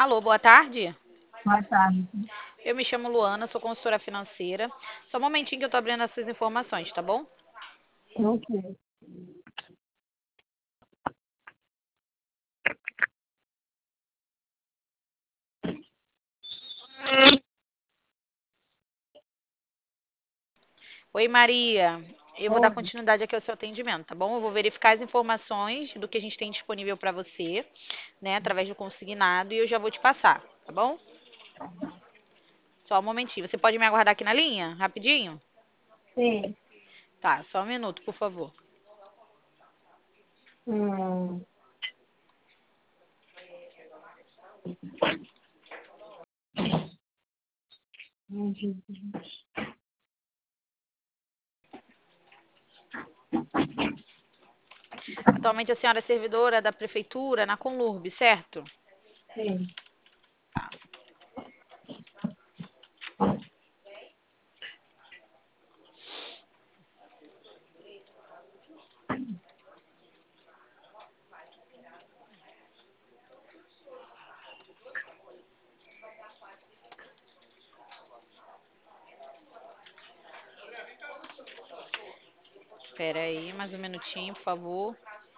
Alô, boa tarde. Boa tarde. Eu me chamo Luana, sou consultora financeira. Só um momentinho que eu tô abrindo essas informações, tá bom? Ok. Oi, Maria. Eu vou dar Oi. continuidade aqui ao seu atendimento, tá bom? Eu vou verificar as informações do que a gente tem disponível para você, né, através do consignado, e eu já vou te passar, tá bom? Só um momentinho. Você pode me aguardar aqui na linha, rapidinho? Sim. Tá, só um minuto, por favor. Hum. Atualmente a senhora é servidora da prefeitura na Conlurb, certo? Sim. Espera aí, mais um minutinho, por favor.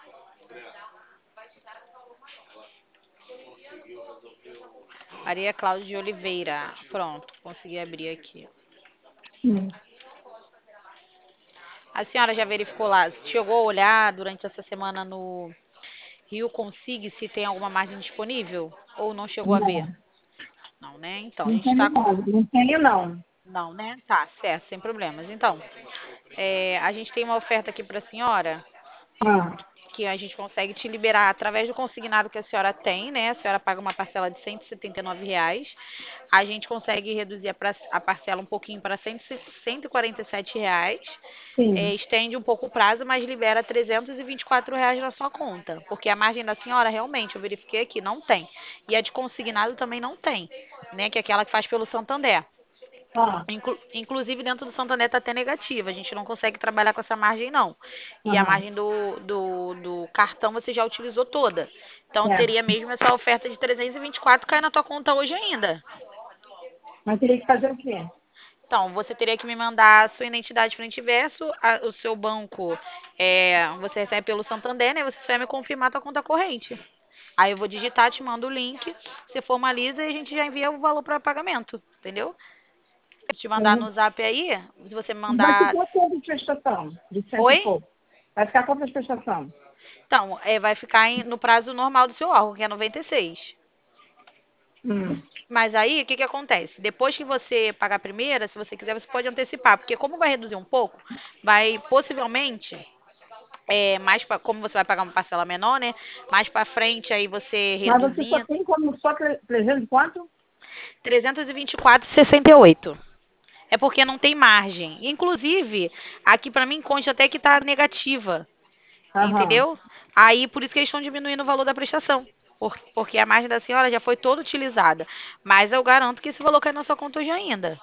Maria Cláudia de Oliveira. Pronto, consegui abrir aqui. Sim. A senhora já verificou lá, chegou a olhar durante essa semana no Rio Consigue se tem alguma margem disponível? Ou não chegou a ver? Não. Não, né? Então, a Não gente tenho está com... não. Não tenho, não. Não, né? Tá, certo, sem problemas. Então, a gente tem uma oferta aqui para a senhora, Ah, que a gente consegue te liberar através do consignado que a senhora tem, né? A senhora paga uma parcela de R$ 179. A gente consegue reduzir a parcela um pouquinho para R$ 147. sim. Estende um pouco o prazo, mas libera R$ 324 na sua conta. Porque a margem da senhora, realmente, eu verifiquei aqui, não tem. E a de consignado também não tem, né? Que é aquela que faz pelo Santander. Ah, Inclusive, dentro do Santander está até negativa. A gente não consegue trabalhar com essa margem, não. E a aham. margem do cartão você já utilizou toda. Então, É. seria mesmo essa oferta de 324 cai na tua conta hoje ainda. Mas teria que fazer o quê? Então, você teria que me mandar a sua identidade frente e verso, o seu banco, você recebe pelo Santander, né? Você só vai me confirmar a tua conta corrente. Aí eu vou digitar, te mando o link, você formaliza e a gente já envia o valor para pagamento, entendeu? Se te mandar Uhum. no zap aí, se você me Vai mandar... ficar quanto de prestação? De cento e Oi? pouco. Vai ficar quanto de prestação? Então, vai ficar no prazo normal do seu órgão, que é 96. Hum. Mas aí, o que que acontece? Depois que você pagar a primeira, se você quiser, você pode antecipar, porque como vai reduzir um pouco, vai possivelmente como você vai pagar uma parcela menor, né? Mais para frente aí você Mas você só reduzindo tem como só 300 quanto? 324,68. É porque não tem margem. Inclusive, aqui para mim consta até que está negativa, Aham. entendeu? Aí por isso que eles estão diminuindo o valor da prestação. Porque a margem da senhora já foi toda utilizada. Mas eu garanto que esse valor cai na sua conta hoje ainda.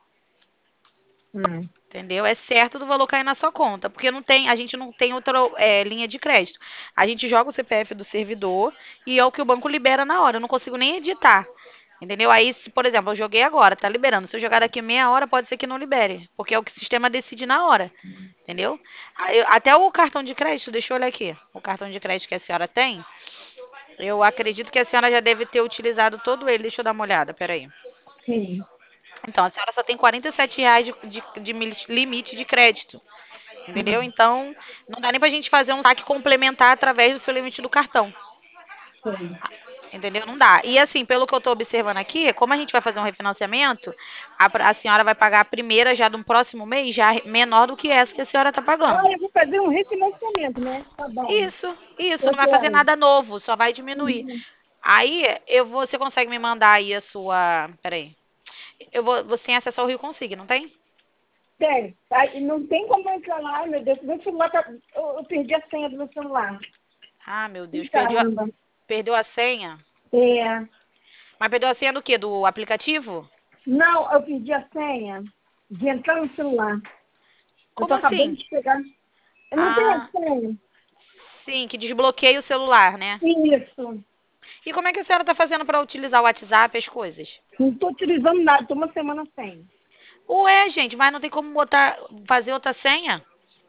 Hum. Entendeu? É certo do valor cair na sua conta, porque a gente não tem outra linha de crédito. A gente joga o CPF do servidor e é o que o banco libera na hora. Eu não consigo nem editar. Entendeu? Aí, se, por exemplo, eu joguei agora, tá liberando. Se eu jogar daqui meia hora, pode ser que não libere, porque é o que o sistema decide na hora. Entendeu? Até o cartão de crédito, deixa eu olhar aqui. O cartão de crédito que a senhora tem, eu acredito que a senhora já deve ter utilizado todo ele. Deixa eu dar uma olhada, peraí. Sim. Então, a senhora só tem R$ 47 de limite de crédito. Entendeu? Hum. Então, não dá nem pra gente fazer um saque complementar através do seu limite do cartão. Sim. Entendeu? Não dá. E assim, pelo que eu tô observando aqui, como a gente vai fazer um refinanciamento, a senhora vai pagar a primeira já do próximo mês, já menor do que essa que a senhora tá Ah, pagando. eu vou fazer um refinanciamento, né? Tá bom. Isso, Eu não vai fazer quero. nada novo, só vai diminuir. Uhum. Aí, você consegue me mandar aí a sua, peraí. Você tem acesso ao Rio Consigo, não tem? Sério. Aí não tem como entrar lá, meu Deus. Meu celular tá... eu perdi a senha do meu celular. Ah, meu Deus, Caramba. perdeu a senha? É. Mas perdeu a senha do quê? Do aplicativo? Não, eu perdi a senha de entrar no celular. Eu tô Como acabando assim? de pegar. Eu não tenho a Ah, senha. sim, que desbloqueia o celular, né? Isso. E como é que a senhora tá fazendo para utilizar o WhatsApp, as coisas? Não estou utilizando nada, estou uma semana sem. Ué, gente, mas não tem como fazer outra senha?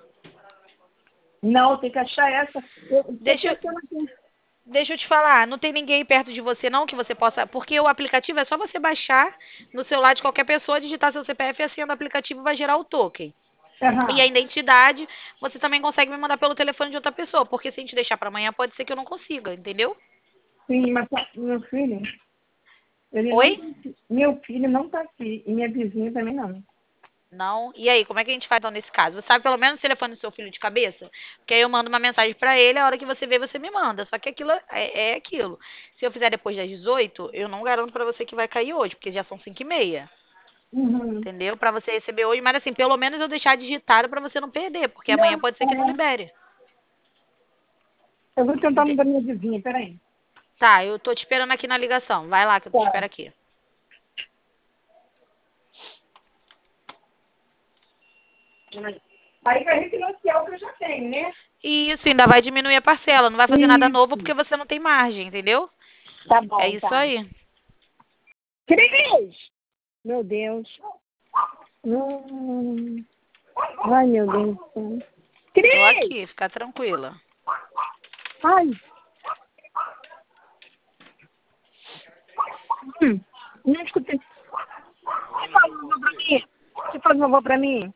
Não, tem que achar essa. Eu tô Deixa, pensando aqui. deixa eu te falar, não tem ninguém perto de você não que você possa, porque o aplicativo é só você baixar no celular de qualquer pessoa, digitar seu CPF e a senha do aplicativo vai gerar o token. E a Aham. identidade, você também consegue me mandar pelo telefone de outra pessoa, porque se a gente deixar para amanhã, pode ser que eu não consiga, entendeu? Sim, mas meu filho, ele não Oi? tá aqui. Meu filho não está aqui. E minha vizinha também não. Não. E aí, como é que a gente faz então nesse caso? Você sabe pelo menos o telefone do seu filho de cabeça? Porque aí eu mando uma mensagem pra ele, a hora que você vê, você me manda. Só que aquilo é aquilo. Se eu fizer depois das 18, eu não garanto pra você que vai cair hoje, porque já são 5h30. Uhum. Entendeu? Pra você receber hoje, mas assim, pelo menos eu deixar digitado pra você não perder, porque amanhã Não, pode ser que não libere. eu vou tentar Ente- mudar minha vizinha, peraí. Tá, eu tô te esperando aqui na ligação. Vai lá que eu te Tá. espero aqui. Aí vai refinanciar o que eu já tenho, né? E isso ainda vai diminuir a parcela, não vai fazer nada novo Isso. porque você não tem margem, entendeu? Tá É bom, isso tá. aí. Cris! Meu Deus. Ai, meu Deus do céu. Tô Cris! aqui, fica tranquila. Ai. Não escutei. Você faz um favor pra mim? Você faz um favor pra mim?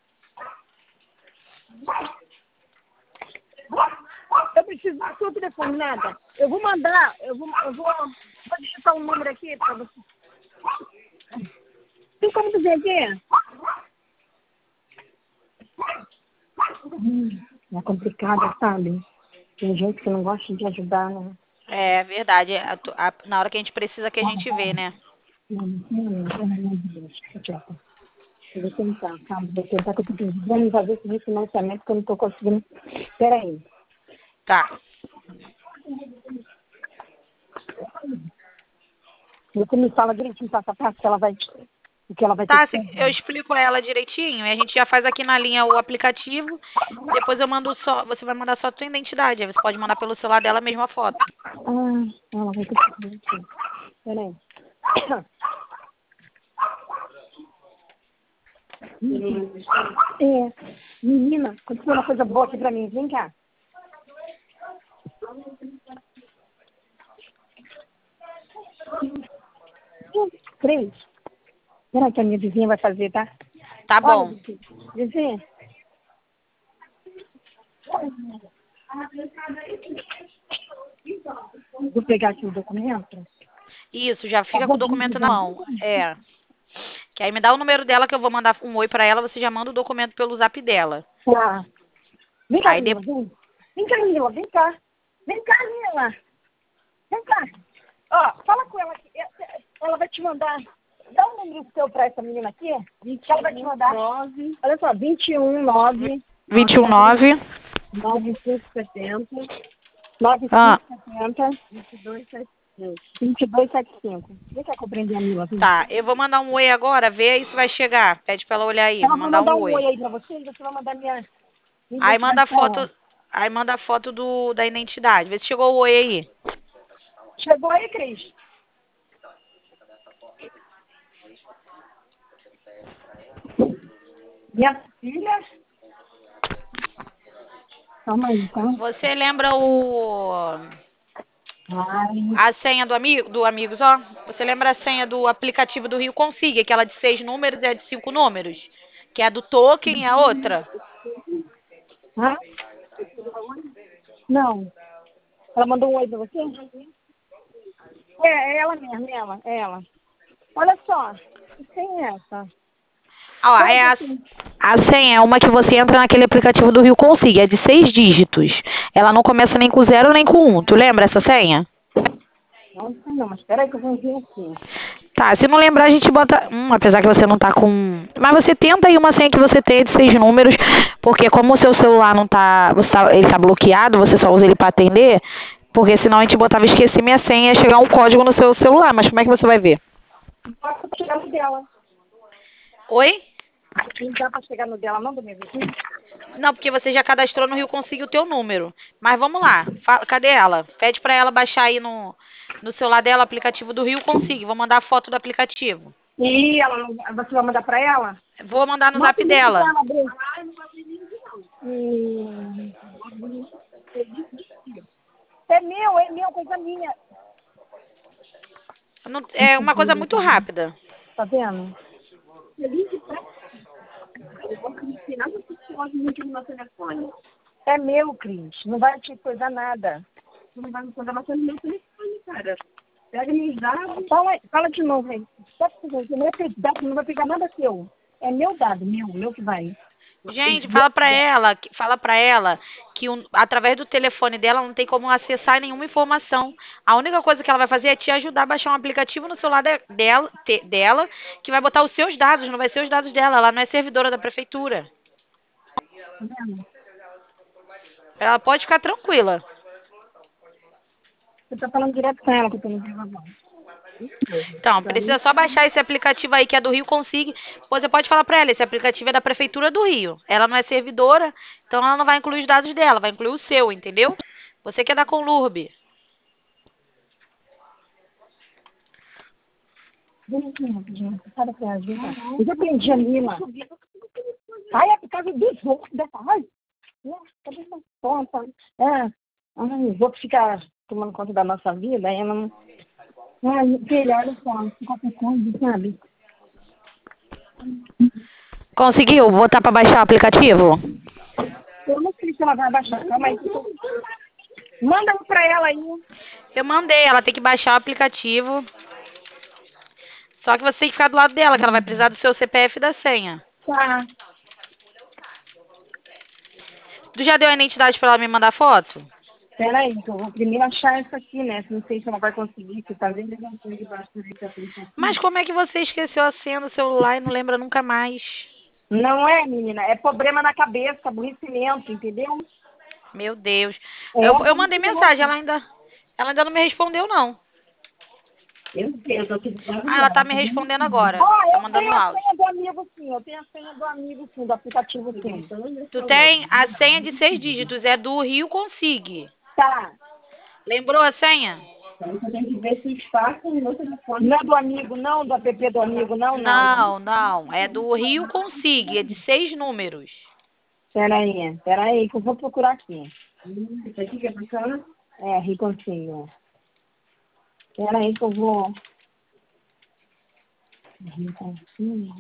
Eu preciso do seu telefone, nada. Eu vou mandar, vou digitar um número aqui pra você. Tem como dizer aqui? É complicado, sabe? Tem gente que não gosta de ajudar, né? É verdade. Na hora que a gente precisa que a gente vê, né? Aqui, ó. Eu vou tentar, sabe? Vou tentar que eu tô precisando fazer esse refinanciamento que eu não tô conseguindo. Peraí. Tá. Você me fala direitinho passo a passo que ela vai, o que ela vai ter Tá, que fazer. eu explico a ela direitinho e a gente já faz aqui na linha o aplicativo. Depois eu mando só, você vai mandar só a tua identidade. Aí você pode mandar pelo celular dela mesmo a foto. Ah, ela vai ter que fazer aqui. Peraí. É, menina, aconteceu uma coisa boa aqui pra mim. Vem cá. Três. Será que a minha vizinha vai fazer, tá? Tá Olha, bom. vizinha. Vou pegar aqui o documento. Isso, já Tá fica com bom? o documento na mão. É. Que aí me dá o número dela que eu vou mandar um oi pra ela, você já manda o documento pelo zap dela. Tá. Vem cá, Aí Mila, depois. vem. Vem cá, Mila, vem cá. Vem cá, Mila. Vem cá. Ó, fala com ela aqui. Ela vai te mandar. Dá um número seu pra essa menina aqui. Que ela vai te mandar. 9. Olha só, 21 9 219. 9570 Ah, 9570 2275. Vem cá que eu prendi a Mila. Vem. tá. Eu vou mandar um oi agora, vê aí se vai chegar. Pede pra ela olhar aí. Vou Ela vai mandar mandar um um oi. oi aí pra você e você vai mandar minha Aí manda identidade a pra ela. foto. Aí manda a foto da identidade. Vê se chegou o oi aí. Chegou aí, Cris? Minha filha? Calma aí, tá? Você lembra Ai, a senha do Amigos, ó? Você lembra a senha do aplicativo do Rio Consiga, aquela de 6 números e a de 5 números? Que é a do token e a outra? hã? Não. Ela mandou um oi pra você? É ela mesmo, é ela. Olha só, que senha é essa? Ah, ó, Fala um pouquinho. a senha é uma que você entra naquele aplicativo do Rio Consiga, é de 6 dígitos. Ela não começa nem com 0 nem com 1. Tu lembra essa senha? Não sei não, mas espera aí que eu vou ver aqui. Tá, se não lembrar, a gente bota. Apesar que você não tá com. Mas você tenta aí uma senha que você tenha de 6 números, porque como o seu celular não tá. Ele tá bloqueado, você só usa ele pra atender, porque senão a gente botava esqueci minha senha e ia chegar um código no seu celular. Mas como é que você vai ver? Não dá pra chegar no dela. Oi? Não dá pra chegar no dela não, do meu vizinho? Não, porque você já cadastrou no Rio Consigo o teu número. Mas vamos lá. Cadê ela? Pede pra ela baixar aí no celular dela o aplicativo do Rio Consigo. Vou mandar a foto do aplicativo. E você vai mandar pra ela? Vou mandar no Manda zap o link pra dela. ela abrir. É meu, coisa minha. É uma coisa muito rápida. Tá vendo? É meu, Cris. Não vai te coisar nada. Não vai me coisar mais no meu telefone, cara. Pega meus dados. Fala de novo aí. Não vai pegar nada seu. É meu dado, meu que vai. Gente, fala pra ela que através do telefone dela não tem como acessar nenhuma informação. A única coisa que ela vai fazer é te ajudar a baixar um aplicativo no celular dela, que vai botar os seus dados, não vai ser os dados dela. Ela não é servidora da prefeitura. Tá vendo? Ela pode ficar tranquila. Você tá falando direto com ela que eu tô no gravador. Então, precisa só baixar esse aplicativo aí que é do Rio Consigue. Você pode falar pra ela, esse aplicativo é da prefeitura do Rio. Ela não é servidora, então ela não vai incluir os dados dela, vai incluir o seu, entendeu? Você que é da Conlurb. Sabe pra ajuda? Eu já aprendi a Lila. Ai, é por causa dos outros dessa raiva. Cadê essa ponta? Os outros ficam tomando conta da nossa vida, aí não. Ai, filha, olha só, qualquer coisa, sabe? Conseguiu botar pra baixar o aplicativo? Eu não sei se ela vai baixar, calma aí. Manda um pra ela aí. Eu mandei, ela tem que baixar o aplicativo. Só que você tem que ficar do lado dela, que ela vai precisar do seu CPF e da senha. Tá. Tu já deu a identidade pra ela me mandar foto? Peraí, que eu vou primeiro achar essa aqui, né? Não sei se ela vai conseguir, que tá vendo debaixo desse aplicativo. Mas como é que você esqueceu a senha do celular e não lembra nunca mais? Não é, menina, é problema na cabeça, aborrecimento, entendeu? Meu Deus. É Eu mandei mensagem, aborrecimento. ela ainda não me respondeu, não. Eu sei, eu tô te dizendo. Ah, ela tá me respondendo agora. Ó, Tá eu mandando tenho um a áudio. senha do amigo sim, eu tenho a senha do amigo sim, do aplicativo sim. Tu tem a senha de 6 dígitos, é do Rio Consigue. Tá. Lembrou a senha? Então você tem que ver se espaço no meu telefone. Não é do amigo, não, do app do amigo, não. Não, não. É do Rio Consigue, é de 6 números. Peraí, que eu vou procurar aqui. Isso aqui que é bacana? É, Riconcinho. Peraí que eu vou. Riconcinho.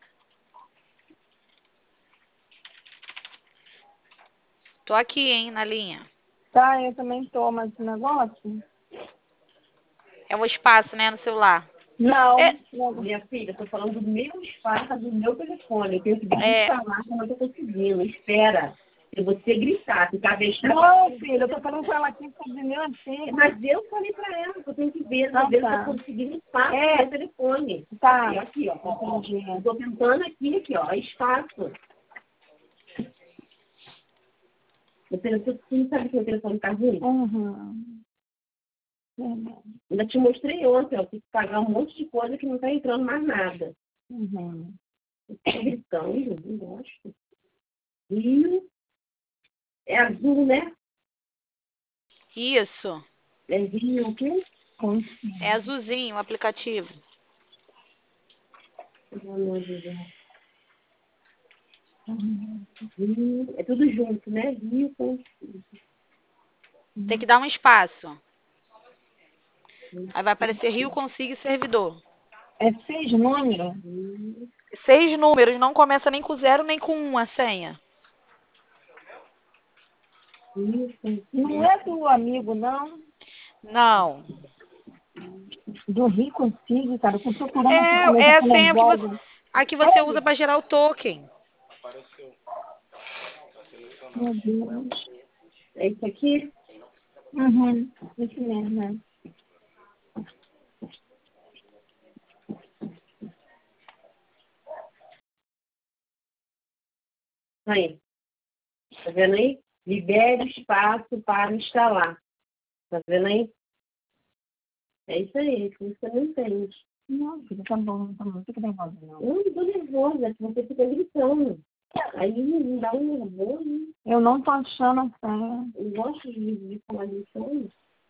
Tô aqui, hein, na linha. Tá, eu também tô, mas esse negócio. É o espaço, né, no celular. Não. É, Minha filha, eu tô falando do meu espaço, do meu telefone. Eu tenho que é, falar como eu tô conseguindo. Espera. Se você gritar, ficar vexada. Não, filha, eu tô falando com ela aqui sobre meu assim. Mas eu falei pra ela que eu tenho que ver, às vezes eu tô conseguindo espaço no meu telefone. Tá. Aqui, ó. Entendi. Eu tô tentando aqui, ó, espaço. Você não sabe que o telefone tá ruim? Uhum. Ainda te mostrei ontem, ó, tem que pagar um monte de coisa que não tá entrando mais nada. Uhum. Tô gritando, não gosto. Rio é azul, né? isso. É Rio o quê? É azulzinho o aplicativo. Rio, é tudo junto, né? Rio com... Tem que dar um espaço. Aí vai aparecer Rio Consigue Servidor. É 6 números? 6 números, não começa nem com 0 nem com 1 a senha. Não é do amigo, não. Não. Do Rio Consigo, cara. Eu tô procurando aqui É, também, é eu a tô senha nervosa. que você usa para gerar o token. Meu Deus. É isso aqui? Uhum. Isso mesmo, né? Aí. Tá vendo aí? Libere espaço para instalar. Tá vendo aí? É isso aí, que você não entende. Não, filha, tá bom, tá bom. Não fica nervosa, não. Eu não tô nervosa, é que você fica gritando. Aí me dá um nervoso. Eu não tô achando a senha. Eu gosto de falar de sonho.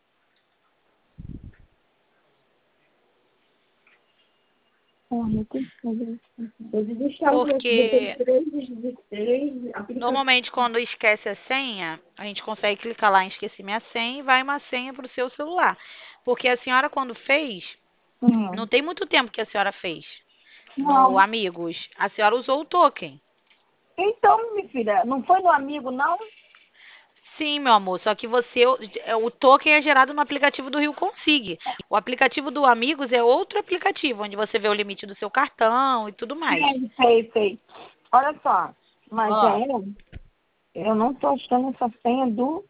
Eu tenho que fazer isso. Eu deixar Porque três normalmente quando esquece a senha, a gente consegue clicar lá em esqueci minha senha e vai uma senha para o seu celular. Porque a senhora quando fez, não tem muito tempo que a senhora fez no Não. Amigos. A senhora usou o token. Então, minha filha, não foi no amigo, não? Sim, meu amor, só que o token é gerado no aplicativo do Rio Consig. O aplicativo do Amigos é outro aplicativo, onde você vê o limite do seu cartão e tudo mais. Sei. Olha só, mas Ó, eu não tô achando essa senha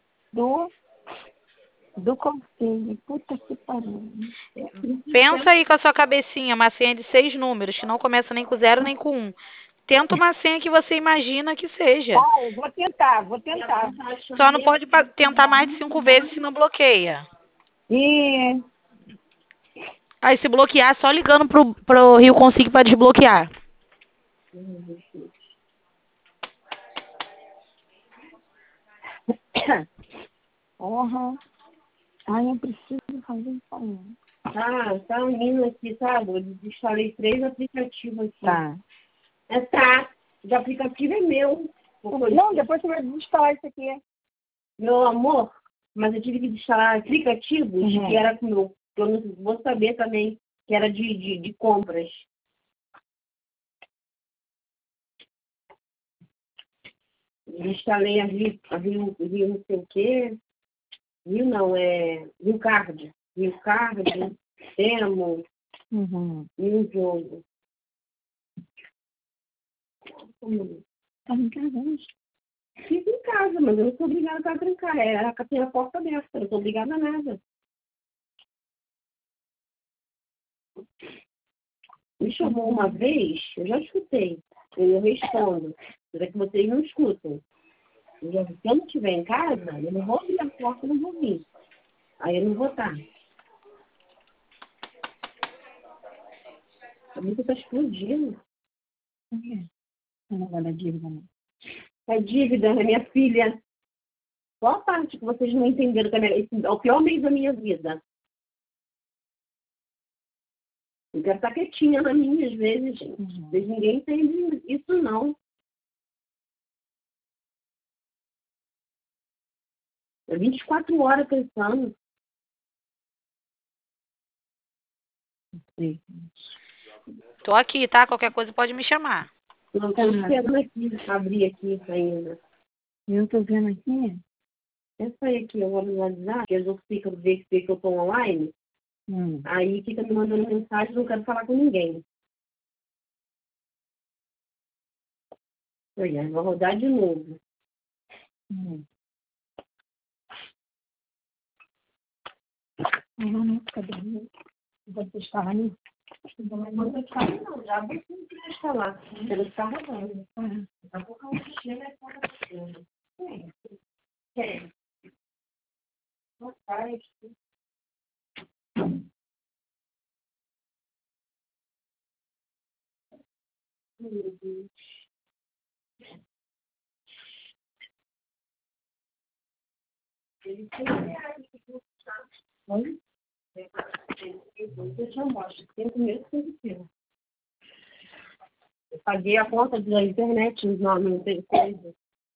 do Consig. Puta que pariu. pensa aí com a sua cabecinha, uma senha de 6 números, que não começa nem com 0 nem com 1. Tenta uma senha que você imagina que seja. Ah, eu vou tentar. Só não pode tentar mais de 5 vezes, senão bloqueia. E Aí se bloquear, só ligando pro Rio Consig para desbloquear. Porra. Ai, eu preciso fazer isso aí. Tá unindo aqui, sabe? Eu desinstalei 3 aplicativos aqui. Tá. Tá. O aplicativo é meu. Não, depois você vai desinstalar isso aqui. Meu amor, mas eu tive que desinstalar aplicativos que era com meu. Que eu não vou saber também, que era de compras. Instalei a Rio não sei o quê. Rio não, Rio Card. Rio Card, Temo, e um jogo. Tá em casa hoje? Fico em casa, mas eu não sou obrigada a trancar. Tem a porta aberta, eu não sou obrigada a nada. Me chamou uma vez, eu já escutei. Eu respondo. Mas é que vocês não escutam. Se eu não estiver em casa, eu não vou abrir a porta, eu não vou vir. Aí eu não vou estar. A música tá explodindo. Por quê? Eu não vou dar dívida, não. É dívida, minha filha. Qual a parte que vocês não entenderam que esse é o pior mês da minha vida? Eu quero estar quietinha na minha, às vezes, gente. Vocês ninguém entende isso, não. É 24 horas pensando. Tô aqui, tá? Qualquer coisa pode me chamar. Não estou esperando aqui, abrir aqui ainda. Eu estou vendo aqui. Essa aí aqui, eu vou no WhatsApp, que eles não ficam ver que eu estou online. Aí fica me mandando mensagem, não quero falar com ninguém. Olha, vou rodar de novo. Cadê? Vou testar aí. Não vou testar não, já vou testar lá. Ele está rodando. Tá por causa do cheiro, é por causa do cheiro. Quem? Não faz. Meu Deus. Ele tem reais que custar. Oi? Eu já mostro. Tem comigo que eu paguei a conta da internet, não tem coisa.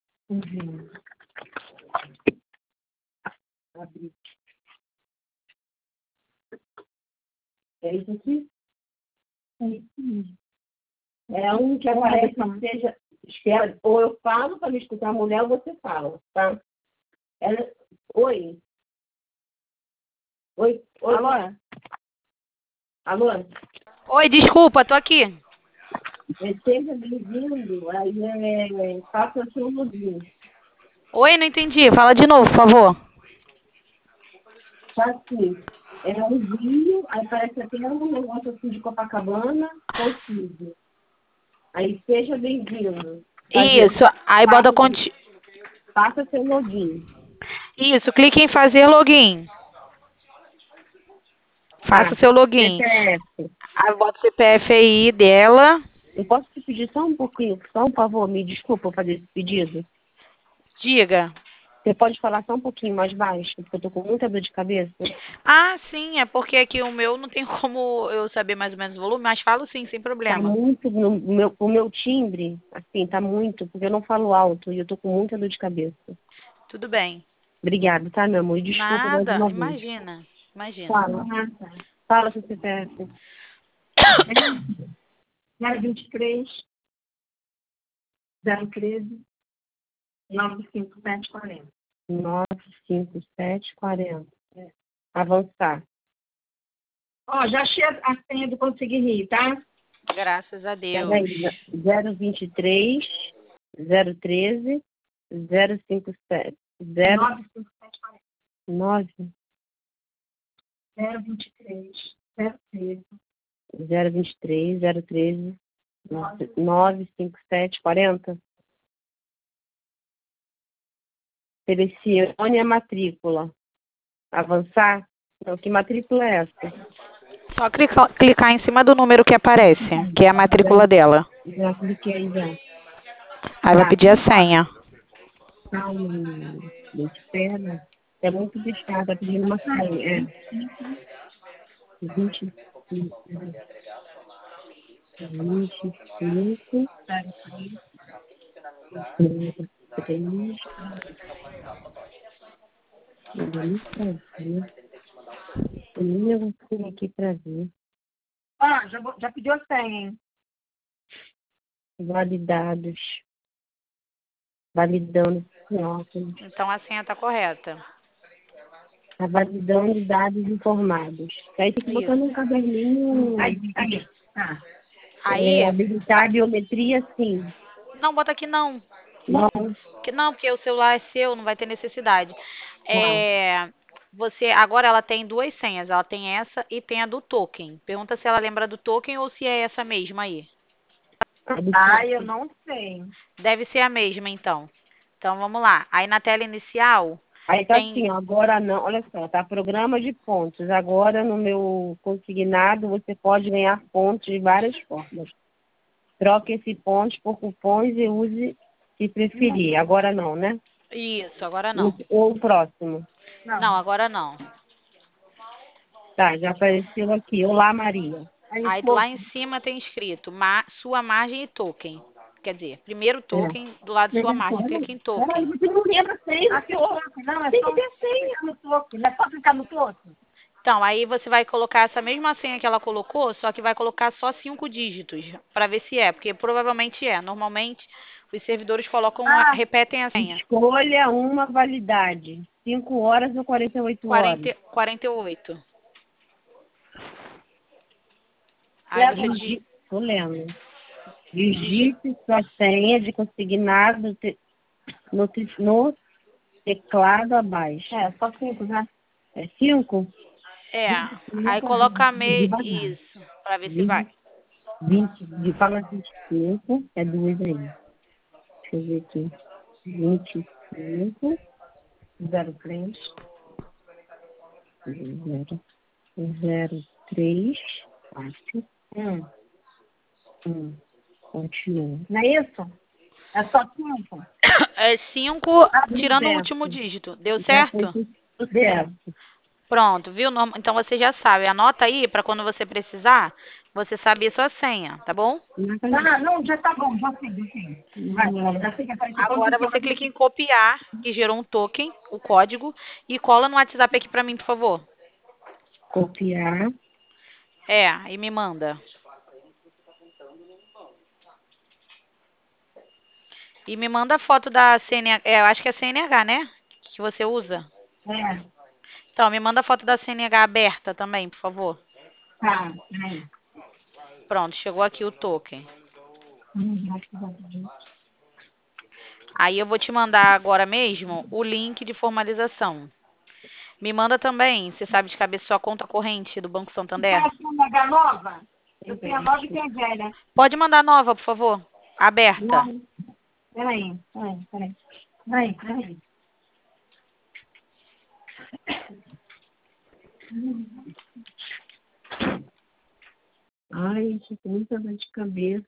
Abri. É isso aqui? É isso mesmo. É um que aparece que seja. Espera, ou eu falo para me escutar a mulher ou você fala, tá? Ela, oi. Oi. Alô? Alô? Oi, desculpa, tô aqui. Seja bem-vindo. Aí faça o seu login. Oi, não entendi. Fala de novo, por favor. Tá assim. É um vinho, aí parece até um negócio assim de Copacabana, consigo. Aí seja bem-vindo. Isso, aí bota Faça seu login. Isso, clique em fazer login. Faça seu login. CPF. Aí bota o CPF aí dela. Eu posso te pedir só um pouquinho, só um favor, me desculpa eu fazer esse pedido? Diga. Você pode falar só um pouquinho mais baixo, porque eu tô com muita dor de cabeça. Ah, sim, é porque aqui o meu não tem como eu saber mais ou menos o volume, mas falo sim, sem Tá problema. muito, o meu timbre, assim, tá muito, porque eu não falo alto e eu tô com muita dor de cabeça. Tudo bem. Obrigada, tá, meu amor? E desculpa mais Nada, uma vez. imagina, imagina. Fala. Fala, seu CPF. 023 013 95740. 95740. Avançar. Ó, já achei a senha do Conseguir Rir, tá? Graças a Deus. Peraí, 023 013 057 9 023 013 023 013 95740. Selecione a matrícula. Avançar? Não, que matrícula é essa? Só clicar em cima do número que aparece, que é a matrícula dela. Já cliquei aí já. Aí vai pedir a senha. Calma, espera. É muito puxado, tá pedindo uma senha. É. 25, 25, 3, eu nem negociei aqui pra ver. Ah, já pediu a senha, hein? Validados. Validando óculos. Então a senha tá correta. Tá validando dados informados. Aí tem que botar Isso. num caderninho. Aí. Tá. Aí, Habilitar a biometria, sim. não, bota aqui não. Não. Não, porque o celular é seu, não vai ter necessidade. Não. Você, agora ela tem duas senhas, ela tem essa e tem a do token. Pergunta se ela lembra do token ou se é essa mesma aí. Eu não sei. Deve ser a mesma, então. Então, vamos lá. Aí na tela inicial, Aí tá tem... assim, ó, agora não, olha só, tá programa de pontos. Agora no meu consignado você pode ganhar pontos de várias formas. Troque esse pontos por cupons e use se preferir. Agora não, né? Isso, agora não. Ou o próximo. Não, agora não. Tá, já apareceu aqui. Olá, Maria. Aí lá em cima tem escrito sua margem e token. Quer dizer, primeiro token do lado de sua margem. Clica em token. Você não lembra a senha do token. Não, é tem que ter senha no token. Não é só clicar no token? Então, aí você vai colocar essa mesma senha que ela colocou, só que vai colocar só 5 dígitos, para ver se é, porque provavelmente é. Normalmente, os servidores colocam, repetem a senha. Escolha uma validade. 5 horas ou 48 horas? 48. Aí você Tô lendo. Digite sua senha de consignado no teclado abaixo. É, só 5, né? É 5? aí coloca isso, para ver se vai. 20, de fala 25, é 2 aí. Deixa eu ver aqui. 25, 03, 03, 4, 1. Continua. Não é isso? É só 5? É 5, tirando o último dígito. Deu certo? Certo. Pronto, viu? Então você já sabe. Anota aí para quando você precisar, você saber sua senha, tá bom? Não, já tá bom, já sei. Já sei que apareceu. Agora você clica em copiar, que gerou um token, o código, e cola no WhatsApp aqui pra mim, por favor. Copiar. E me manda. E me manda a foto da CNH, eu acho que é CNH, né? Que você usa. É. Então, me manda a foto da CNH aberta também, por favor. Tá, peraí. Pronto, chegou aqui o token. Aí eu vou te mandar agora mesmo o link de formalização. Me manda também, você sabe de cabeça sua conta corrente do Banco Santander? Qual a CNH nova? Eu tenho a nova e tenho a velha. Pode mandar nova, por favor. Aberta. Peraí. Ai, isso tem muita dor de cabeça.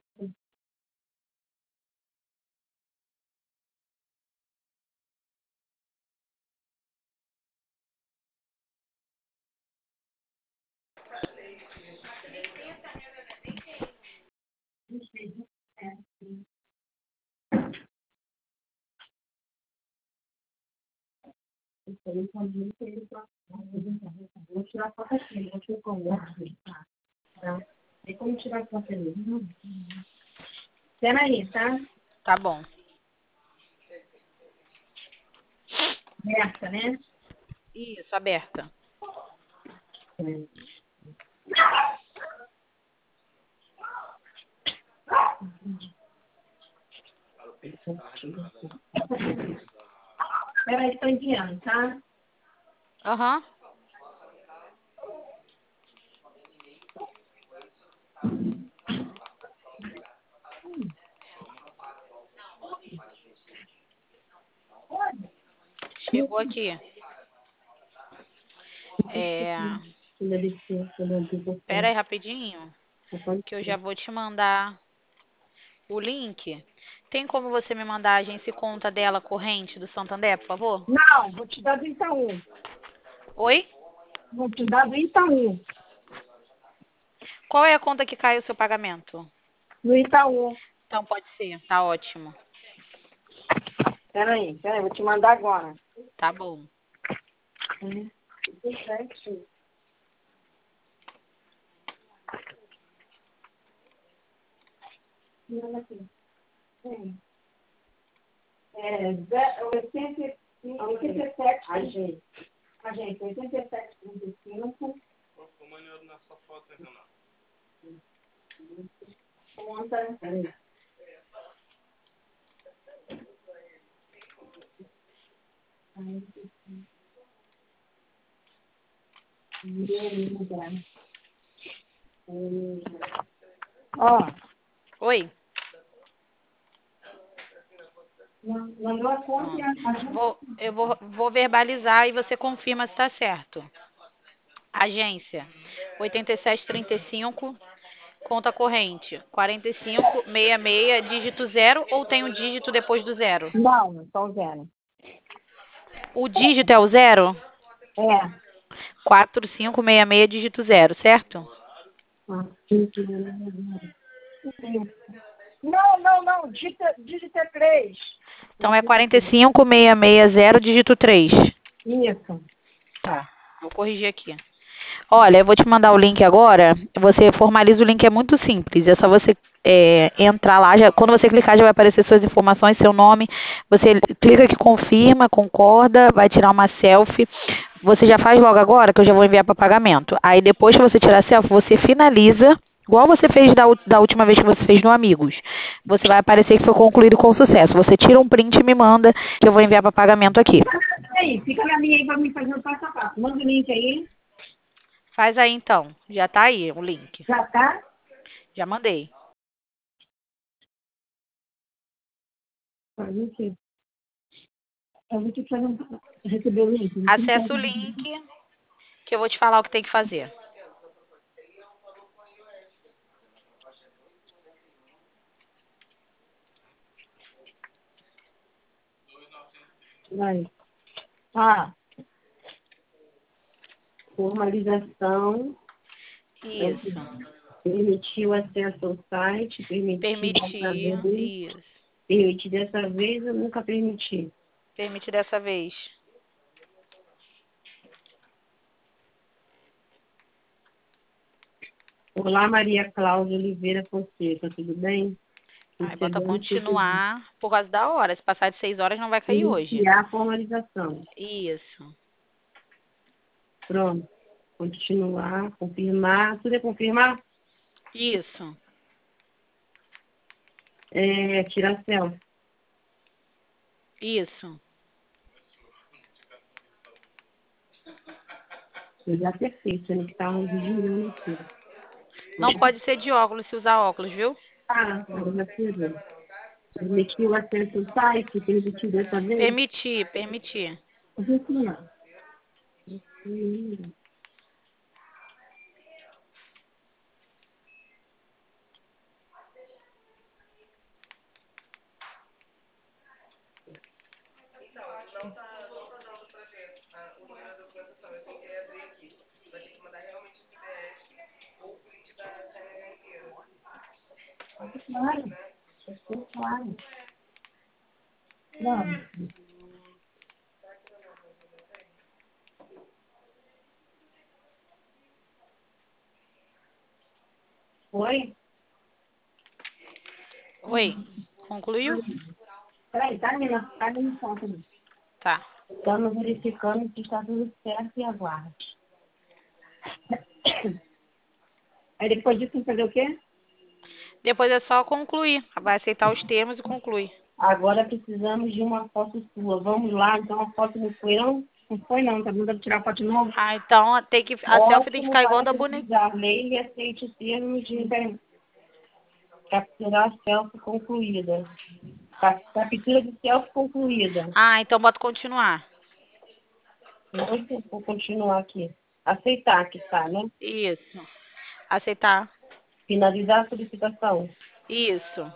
Vou tirar a foto aqui, vou te conversa. Tá? Tem como tirar a foto ali? Espera aí, tá? Tá bom. Aberta, né? Isso, aberta. Espera aí, tô enviando, tá? Aham. Chegou aqui. Espera aí rapidinho, que eu já vou te mandar o link. Tem como você me mandar a agência e conta dela corrente do Santander, por favor? Não, vou te dar do Itaú. Oi? Vou te dar do Itaú. Qual é a conta que cai o seu pagamento? Do Itaú. Então pode ser, tá ótimo. Espera aí, vou te mandar agora. Tá bom. É 87. Agente, 87,35. Ficou maneiro na sua foto, hein, Renato? Conta. Peraí. Ó, Oi? mandou a conta e a Eu vou verbalizar e você confirma se tá certo. Agência 8735, conta corrente 4566, dígito 0 ou tem um dígito depois do 0? Não, só o zero. O dígito é o 0? É. 4566, dígito 0, certo? Não. Digita 3. Então é 45660, dígito 3. Isso. Tá, vou corrigir aqui. Olha, eu vou te mandar o link agora. Você formaliza o link, é muito simples. É só você entrar lá. Quando você clicar, já vai aparecer suas informações, seu nome. Você clica que confirma, concorda, vai tirar uma selfie. Você já faz logo agora, que eu já vou enviar para pagamento. Aí depois que você tirar a selfie, você finaliza, igual você fez da última vez que você fez no Amigos. Você vai aparecer que foi concluído com sucesso. Você tira um print e me manda, que eu vou enviar para pagamento aqui. Aí, fica na linha aí pra mim fazer o passo a passo. Manda o link aí. Faz aí então. Já tá aí o link. Já tá? Já mandei. Faz o quê? Eu vou ter que fazer receber o link. Acessa o link, que eu vou te falar o que tem que fazer. Vai. Formalização. Isso. Permitir o acesso ao site. Permitir dessa Permitir. vez. Isso. Permitir dessa vez, eu nunca permiti. Permite dessa vez. Olá, Maria Cláudia Oliveira Fonseca, tudo bem? Aí bota Recebendo continuar por causa da hora. Se passar de 6 horas, não vai cair hoje. iniciar a formalização. Isso. Pronto. Continuar, confirmar. Tudo é confirmar? Isso. Tirar selfie. Isso. Eu já acertei, sendo que tá um vigilando aqui. Não pode ser de óculos se usar óculos, viu? Eu já fiz. Permitir o acesso ao site, permitir dessa vez. Permitir, permitir. Aqui, ó. Claro. Claro. Não. Oi? Oi, concluiu? Peraí, tá, menina? Tá dando conta. Tá. Estamos verificando se está tudo certo e aguarde. Aí depois disso, tem que fazer o quê? Depois é só concluir. Vai aceitar os termos e conclui. Agora precisamos de uma foto sua. Vamos lá, então a foto não foi não? Não foi não, tá mandando tirar foto de novo? Ah, então tem que a selfie tem que Ótimo, ficar igual a para da bonequinha. precisar. Leia e aceite o termo de capturar a selfie concluída. Captura de selfie concluída. Ah, então bota continuar. Vou continuar aqui. Aceitar que tá, né? Isso. Aceitar. Finalizar a solicitação. Isso.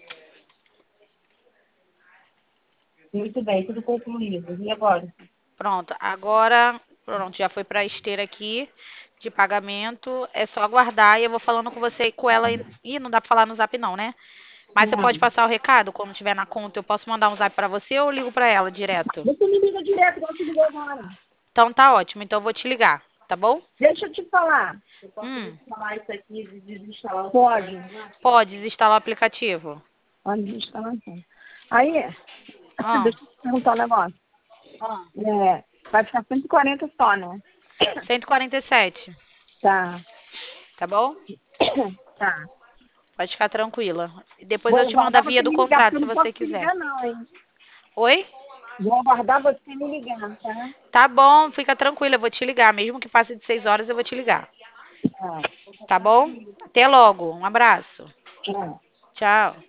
Muito bem, tudo concluído. E agora? Pronto. Agora, pronto, já foi para a esteira aqui de pagamento. É só aguardar e eu vou falando com você e com ela. Ih, não dá para falar no Zap não, né? Mas você pode Não. passar o recado quando tiver na conta. Eu posso mandar um Zap para você ou eu ligo para ela direto? Você me liga direto, igual você ligou agora. Então tá ótimo. Então eu vou te ligar, tá bom? Deixa eu te falar. Eu posso Hum. falar isso aqui e desinstalar? Pode. Pode desinstalar o aplicativo. Pode desinstalar então. Aí, Ah. deixa eu te perguntar um negócio. Ah. Vai ficar 140 só, né? 147, Tá. tá bom? Tá. Pode ficar tranquila. Depois eu Vou te mando a aguardar via você do me ligar, porque contrato, eu se não você posso te quiser. ligar não, hein? Oi? Vou aguardar você me ligar, tá? Tá bom, fica tranquila, eu vou te ligar. Mesmo que passe de 6 horas, eu vou te ligar. Tá. Tá bom? Até logo. Um abraço. Tchau. Tchau.